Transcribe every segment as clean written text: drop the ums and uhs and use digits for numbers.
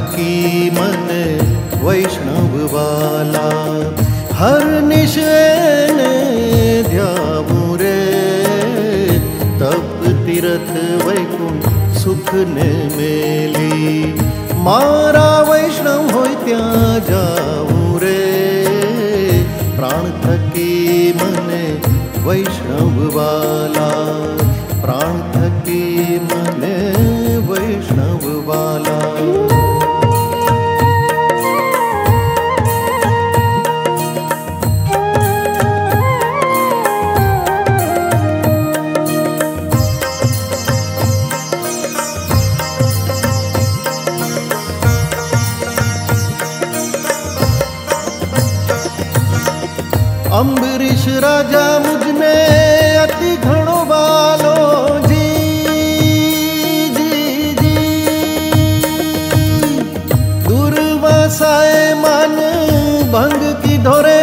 थकी मन वैष्णव वाला। हर निशेन ध्याऊं रे तप तीरथ वैकुंठ सुख ने मेली। मारा वैष्णव होय त्या जाऊं रे प्राण थकी मने वैष्णव वाला। प्राण थकी मने वैष्णव वाला। अम्बरीश राजा मुझने अति घणो वालो जी जी जी। दुर्वासाए मन भंग की धोरे।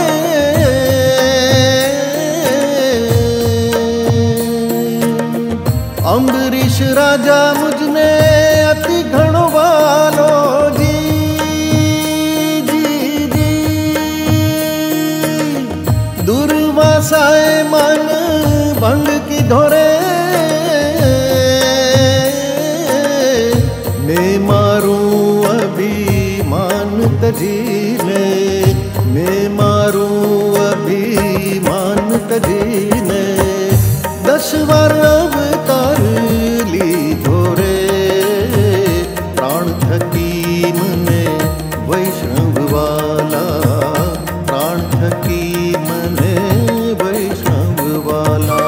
अम्बरीश राजा मुझने अति घणो वालो जी जी जी। दुर्वासाए मन भंग की धोरे। मैं मारूं अभिमान तजीने। मैं मारूं अभिमान तजीने। 10 बार अवतार लीधो रे प्राण थकी मने वैष्णव वाला। प्राण थकी मने वैष्णव वाला।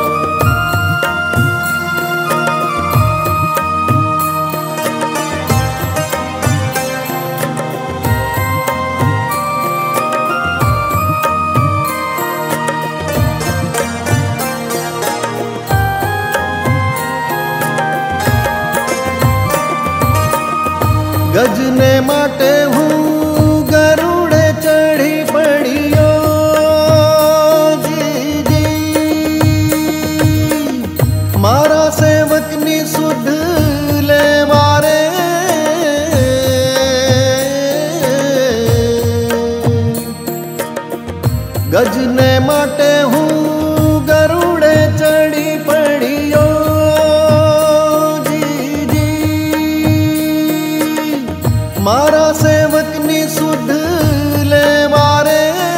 गजने माटे हूँ गरुड़े चढ़ी पड़ियो जी जी। मारा सेवकनी सुध ले मारे। गजने माटे हूँ गरुड़े चढ़ी पड़ियो जी जी। मारा सेवकनी सुध ले मारे।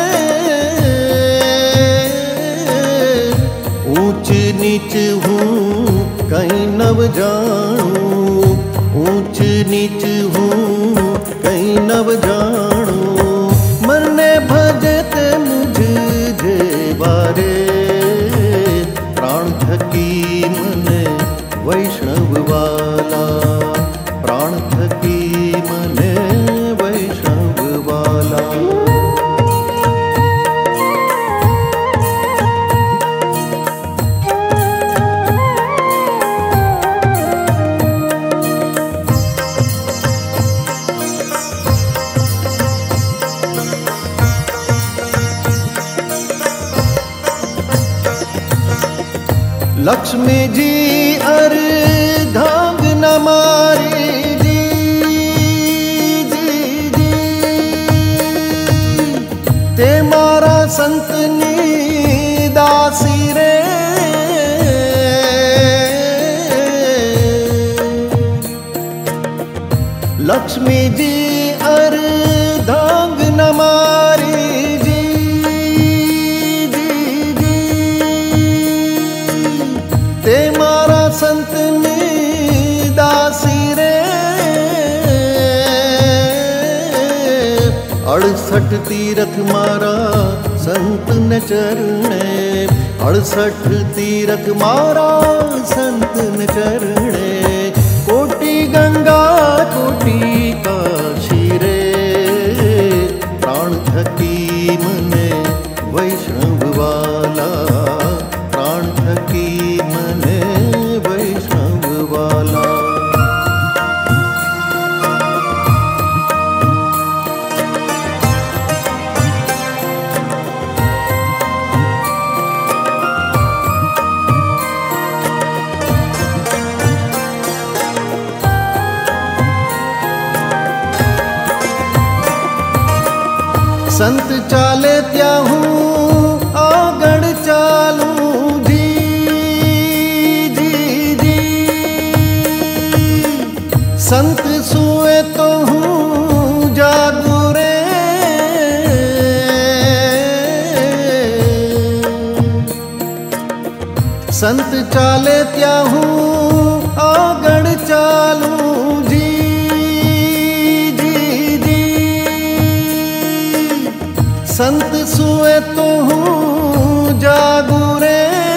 ऊंच नीच हूँ कहीं नव जानूं। ऊंच नीच हूँ कहीं नव जानूं। मरने भजत मुझे बारे प्राण थकी मने वैष्णव वाला। प्राण थकी मने वैष्णव वाला। लक्ष्मी जी अर्धांग न मारी जी जी जी। ते मारा संतनी दासी रे। लक्ष्मी जी अर्धांग न मारी जी जी जी। ते मारा संतनी दासी रे। 68 तीरथ मारा संत न चरणे। 68 तीरथ मारा संत न चरणे। कोटि गंगा कोटि काशी रे प्राण थकी मने वैष्णव वाला। प्राण थकी मने वैष्णव वाला। संत चाले त्या हूँ आगड़ चालूं जी जी जी। संत सोए तो हूँ जागू रे, संत चाले त्या हूँ आगड़ चालूं जी जी जी। संत सोए तो हूँ जागू रे,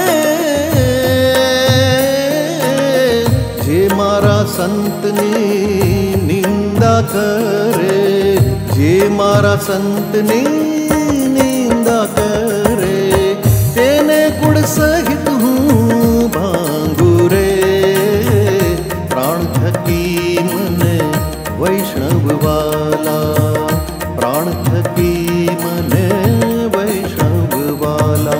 जे मारा संतनी निंदा करे, जे मारा संतनी निंदा करे, तेने कुड़ सहित हूँ भांगू रे। प्राण थकी मन वैष्णव वाला, प्राण थकी मन वैष्णव वाला।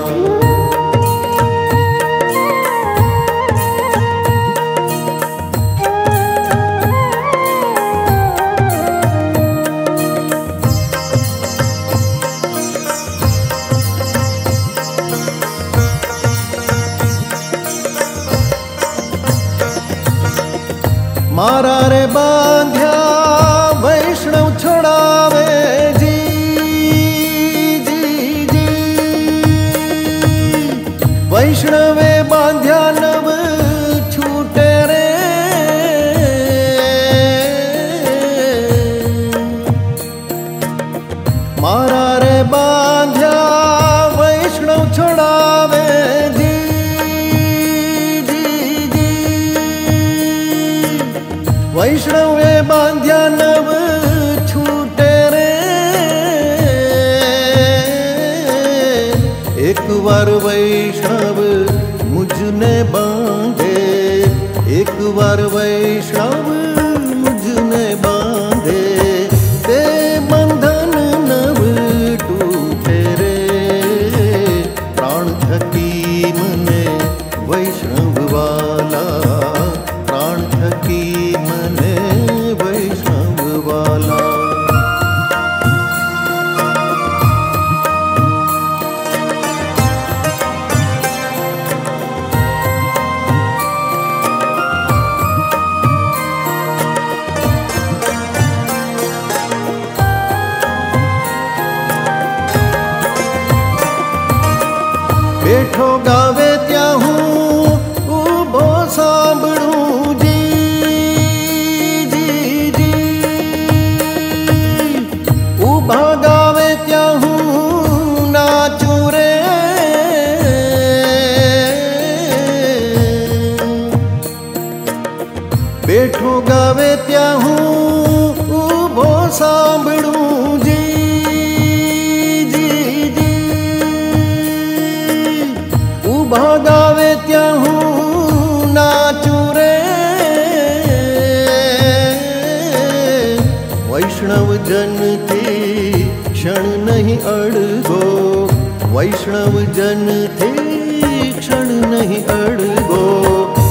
मारा रे बांध्या वैष्णव छोड़ावे जी जी जी। वैष्णवे बांध्या नव छूटे रे, मारा रे बांध्या वैष्णव छोड़ावे जी जी जी। वैष्णवे बांध्या नव छूटे रे, एक बार वैष्णव मुझने बांधे, एक बार वैष्णव मुझने बांधे, ते बंधन नव टूटे रे। प्राण थकी मने वैष्णव वाला, प्राण थकी मने वैष्णव वाला। बैठो गावे त्या हूँ ऊभो सांभळूं जी जी जी। ऊभा गावे त्या हूँ नाचूं रे, बैठो गावे त्या हूँ ऊभो सांभळूं जी जी जी। ऊभा गावे त्या हूँ नाचूं रे, वैष्णव जन थी क्षण नहीं अड़गो, वैष्णव जन थी क्षण नहीं अड़गो।